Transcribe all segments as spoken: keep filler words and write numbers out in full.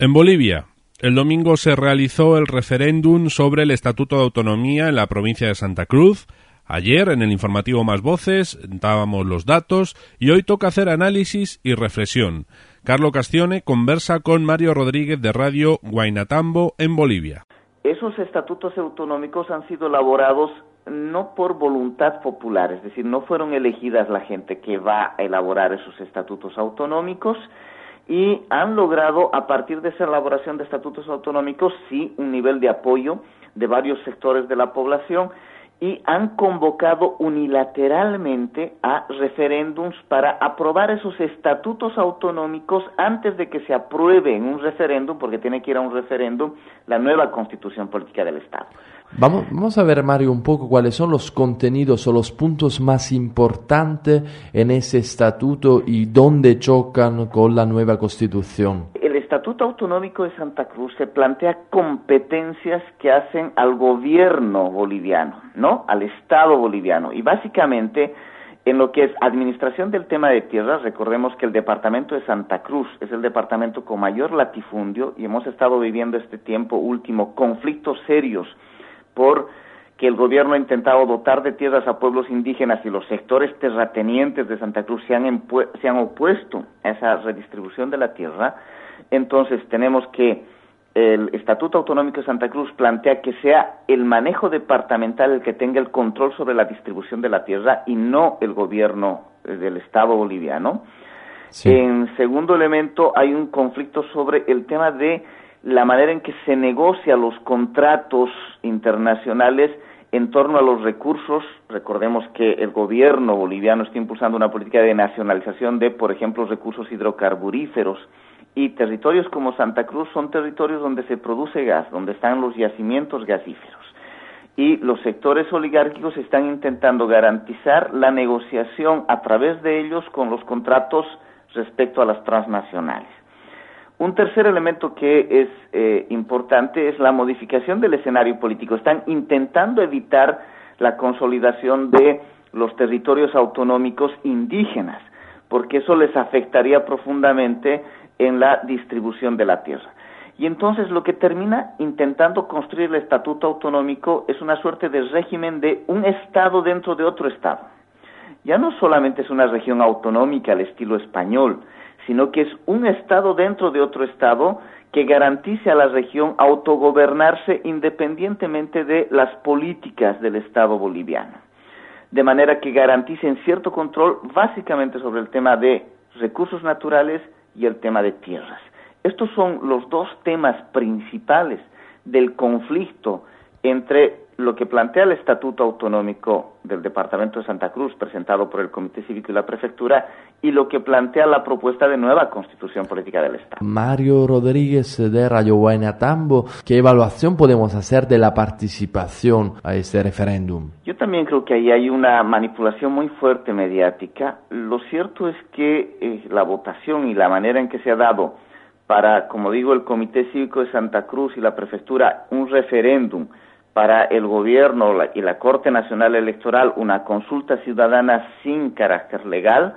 En Bolivia, el domingo se realizó el referéndum sobre el Estatuto de Autonomía en la provincia de Santa Cruz. Ayer, en el informativo Más Voces, dábamos los datos y hoy toca hacer análisis y reflexión. Carlo Castione conversa con Mario Rodríguez de Radio Guaynatambo en Bolivia. Esos estatutos autonómicos han sido elaborados no por voluntad popular, es decir, no fueron elegidas la gente que va a elaborar esos estatutos autonómicos, y han logrado, a partir de esa elaboración de estatutos autonómicos, sí, un nivel de apoyo de varios sectores de la población, y han convocado unilateralmente a referéndums para aprobar esos estatutos autonómicos antes de que se apruebe en un referéndum, porque tiene que ir a un referéndum la nueva constitución política del Estado. Vamos, vamos a ver, Mario, un poco cuáles son los contenidos o los puntos más importantes en ese estatuto y dónde chocan con la nueva constitución. El Estatuto Autonómico de Santa Cruz se plantea competencias que hacen al gobierno boliviano, ¿no? Al Estado boliviano. Y básicamente, en lo que es administración del tema de tierras, recordemos que el departamento de Santa Cruz es el departamento con mayor latifundio y hemos estado viviendo este tiempo último conflictos serios por que el gobierno ha intentado dotar de tierras a pueblos indígenas y los sectores terratenientes de Santa Cruz se han, empu- se han opuesto a esa redistribución de la tierra. Entonces tenemos que el Estatuto Autonómico de Santa Cruz plantea que sea el manejo departamental el que tenga el control sobre la distribución de la tierra y no el gobierno del Estado boliviano. Sí. En segundo elemento, hay un conflicto sobre el tema de la manera en que se negocia los contratos internacionales en torno a los recursos. Recordemos que el gobierno boliviano está impulsando una política de nacionalización de, por ejemplo, recursos hidrocarburíferos, y territorios como Santa Cruz son territorios donde se produce gas, donde están los yacimientos gasíferos. Y los sectores oligárquicos están intentando garantizar la negociación a través de ellos con los contratos respecto a las transnacionales. Un tercer elemento que es eh, importante es la modificación del escenario político. Están intentando evitar la consolidación de los territorios autonómicos indígenas, porque eso les afectaría profundamente en la distribución de la tierra. Y entonces lo que termina intentando construir el Estatuto Autonómico es una suerte de régimen de un Estado dentro de otro Estado. Ya no solamente es una región autonómica al estilo español, sino que es un Estado dentro de otro Estado que garantice a la región autogobernarse independientemente de las políticas del Estado boliviano. De manera que garanticen cierto control básicamente sobre el tema de recursos naturales y el tema de tierras. Estos son los dos temas principales del conflicto entre lo que plantea el Estatuto Autonómico del Departamento de Santa Cruz, presentado por el Comité Cívico y la Prefectura, y lo que plantea la propuesta de nueva Constitución Política del Estado. Mario Rodríguez de Radio Guaynatambo, ¿qué evaluación podemos hacer de la participación a este referéndum? Yo también creo que ahí hay una manipulación muy fuerte mediática. Lo cierto es que eh, la votación y la manera en que se ha dado para, como digo, el Comité Cívico de Santa Cruz y la Prefectura, un referéndum, para el gobierno y la Corte Nacional Electoral, una consulta ciudadana sin carácter legal,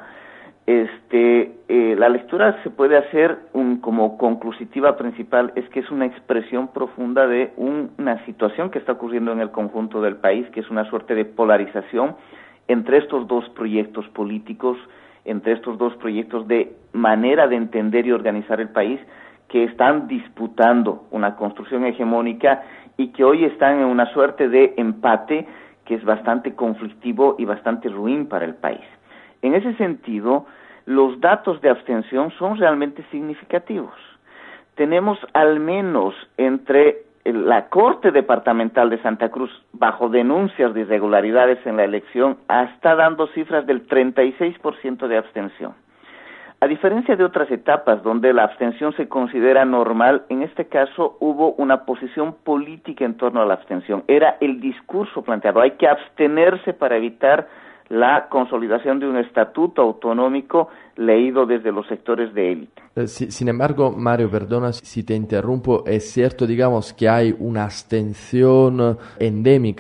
este, eh, la lectura se puede hacer un, como conclusiva principal, es que es una expresión profunda de un, una situación que está ocurriendo en el conjunto del país, que es una suerte de polarización entre estos dos proyectos políticos, entre estos dos proyectos de manera de entender y organizar el país, que están disputando una construcción hegemónica y que hoy están en una suerte de empate que es bastante conflictivo y bastante ruin para el país. En ese sentido, los datos de abstención son realmente significativos. Tenemos al menos entre la Corte Departamental de Santa Cruz, bajo denuncias de irregularidades en la elección, está dando cifras del treinta y seis por ciento de abstención. A diferencia de otras etapas donde la abstención se considera normal, en este caso hubo una posición política en torno a la abstención. Era el discurso planteado, hay que abstenerse para evitar la consolidación de un estatuto autonómico leído desde los sectores de élite. Sin embargo, Mario, perdona si te interrumpo, es cierto, digamos, que hay una abstención endémica,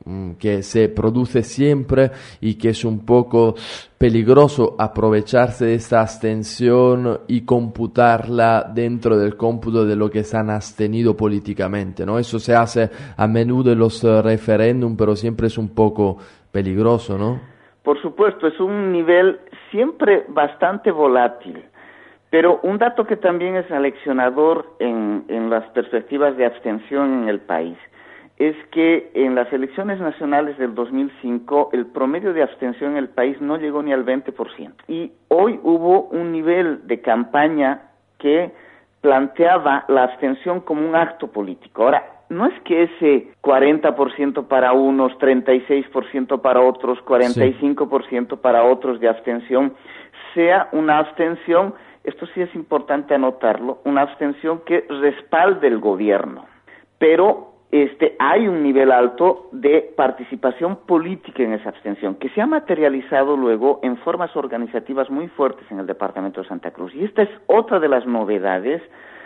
que se produce siempre y que es un poco peligroso aprovecharse de esta abstención y computarla dentro del cómputo de lo que se han abstenido políticamente, ¿no? Eso se hace a menudo en los uh, referéndum, pero siempre es un poco peligroso, ¿no? Por supuesto, es un nivel siempre bastante volátil, pero un dato que también es aleccionador en, en las perspectivas de abstención en el país es que en las elecciones nacionales del dos mil cinco el promedio de abstención en el país no llegó ni al veinte por ciento. Y hoy hubo un nivel de campaña que planteaba la abstención como un acto político. Ahora, no es que ese cuarenta por ciento para unos, treinta y seis por ciento para otros, cuarenta y cinco por ciento para otros de abstención sea una abstención, esto sí es importante anotarlo, una abstención que respalde el gobierno. Pero Este, hay un nivel alto de participación política en esa abstención, que se ha materializado luego en formas organizativas muy fuertes en el departamento de Santa Cruz. Y esta es otra de las novedades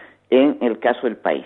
en el caso del país.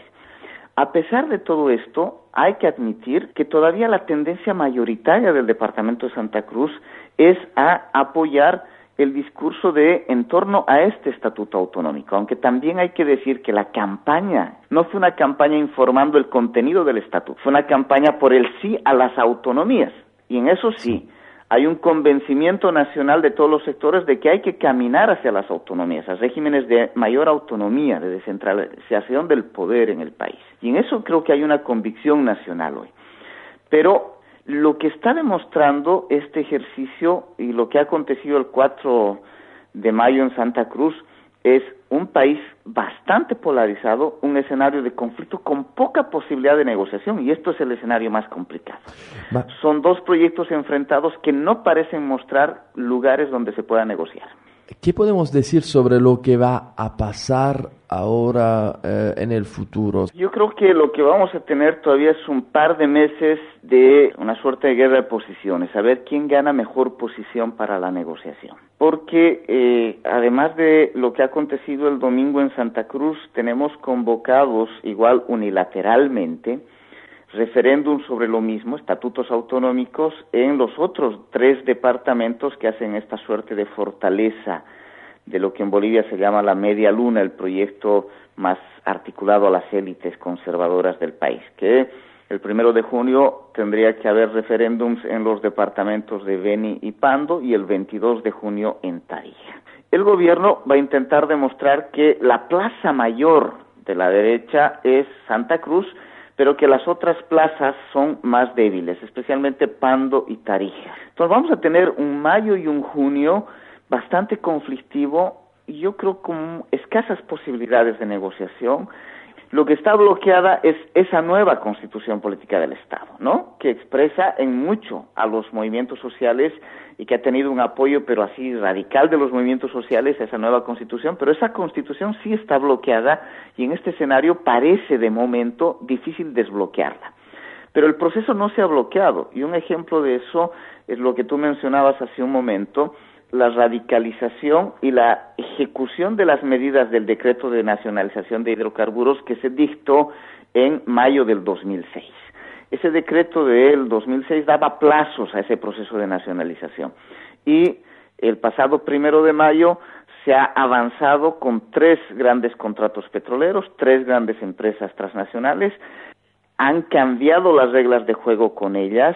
A pesar de todo esto, hay que admitir que todavía la tendencia mayoritaria del departamento de Santa Cruz es a apoyar el discurso de en torno a este estatuto autonómico, aunque también hay que decir que la campaña no fue una campaña informando el contenido del estatuto, fue una campaña por el sí a las autonomías, y en eso sí, hay un convencimiento nacional de todos los sectores de que hay que caminar hacia las autonomías, a regímenes de mayor autonomía, de descentralización del poder en el país, y en eso creo que hay una convicción nacional hoy. Pero lo que está demostrando este ejercicio y lo que ha acontecido el cuatro de mayo en Santa Cruz es un país bastante polarizado, un escenario de conflicto con poca posibilidad de negociación, y esto es el escenario más complicado. Va. Son dos proyectos enfrentados que no parecen mostrar lugares donde se pueda negociar. ¿Qué podemos decir sobre lo que va a pasar ahora eh, en el futuro? Yo creo que lo que vamos a tener todavía es un par de meses de una suerte de guerra de posiciones, a ver quién gana mejor posición para la negociación. Porque eh, además de lo que ha acontecido el domingo en Santa Cruz, tenemos convocados igual unilateralmente referéndum sobre lo mismo, estatutos autonómicos, en los otros tres departamentos que hacen esta suerte de fortaleza de lo que en Bolivia se llama la media luna, el proyecto más articulado a las élites conservadoras del país, que el primero de junio tendría que haber referéndums en los departamentos de Beni y Pando y el veintidós de junio en Tarija. El gobierno va a intentar demostrar que la plaza mayor de la derecha es Santa Cruz, pero que las otras plazas son más débiles, especialmente Pando y Tarija. Entonces vamos a tener un mayo y un junio bastante conflictivo, y yo creo con escasas posibilidades de negociación. Lo que está bloqueada es esa nueva constitución política del Estado, ¿no?, que expresa en mucho a los movimientos sociales y que ha tenido un apoyo, pero así radical, de los movimientos sociales a esa nueva constitución, pero esa constitución sí está bloqueada y en este escenario parece de momento difícil desbloquearla. Pero el proceso no se ha bloqueado, y un ejemplo de eso es lo que tú mencionabas hace un momento, la radicalización y la ejecución de las medidas del decreto de nacionalización de hidrocarburos que se dictó en mayo del dos mil seis. Ese decreto del dos mil seis daba plazos a ese proceso de nacionalización, y el pasado primero de mayo se ha avanzado con tres grandes contratos petroleros, tres grandes empresas transnacionales, han cambiado las reglas de juego con ellas,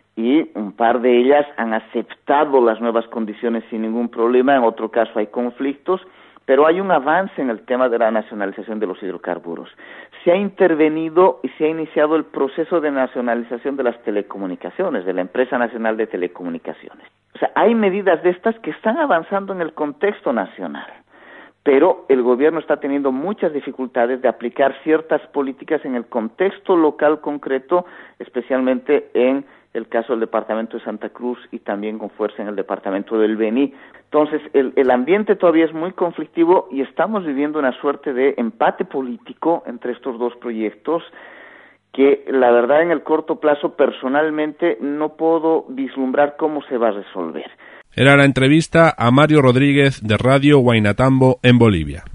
y un par de ellas han aceptado las nuevas condiciones sin ningún problema. En otro caso hay conflictos, pero hay un avance en el tema de la nacionalización de los hidrocarburos. Se ha intervenido y se ha iniciado el proceso de nacionalización de las telecomunicaciones, de la Empresa Nacional de Telecomunicaciones. O sea, hay medidas de estas que están avanzando en el contexto nacional, pero el gobierno está teniendo muchas dificultades de aplicar ciertas políticas en el contexto local concreto, especialmente en el caso del departamento de Santa Cruz y también con fuerza en el departamento del Beni. Entonces, el, el ambiente todavía es muy conflictivo y estamos viviendo una suerte de empate político entre estos dos proyectos que, la verdad, en el corto plazo, personalmente, no puedo vislumbrar cómo se va a resolver. Era la entrevista a Mario Rodríguez de Radio Huaynatambo en Bolivia.